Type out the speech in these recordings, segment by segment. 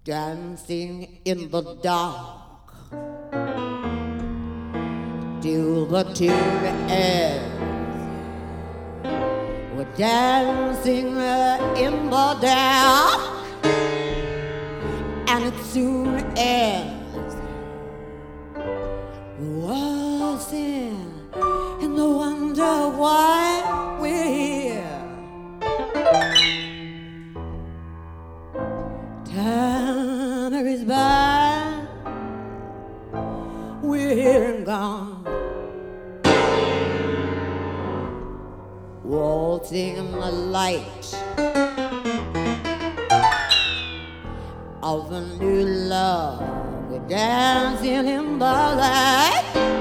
dancing in the dark till the tune ends. We're dancing in the dark, and it soon ends. Was in the wonder why we're here. Time is by, we're here and gone, waltzing in the light of a new love. We're dancing in the light.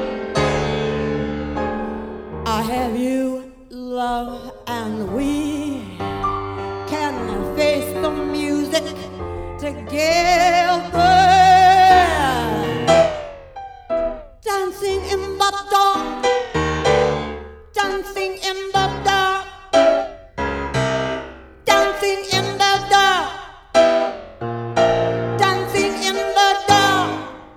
I have you, love, and we can face the music together, dancing in the dark, dancing in the dark, dancing in the dark, dancing in the dark.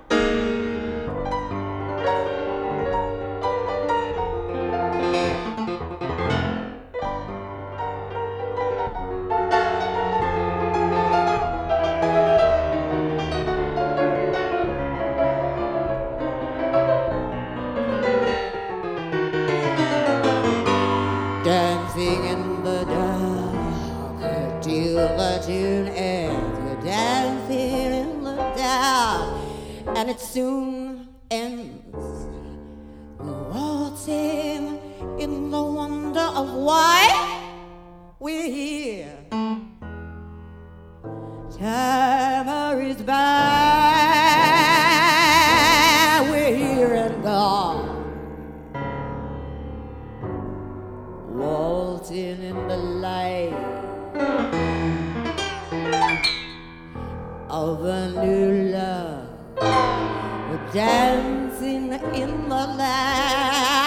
Dancing in the dark till the tune ends. We're dancing in the dark, and it soon ends. We're waltzing in the wonder of why we're here. Time hurries by, we're here and gone, waltzing in the light of a new love. We're dancing in the light.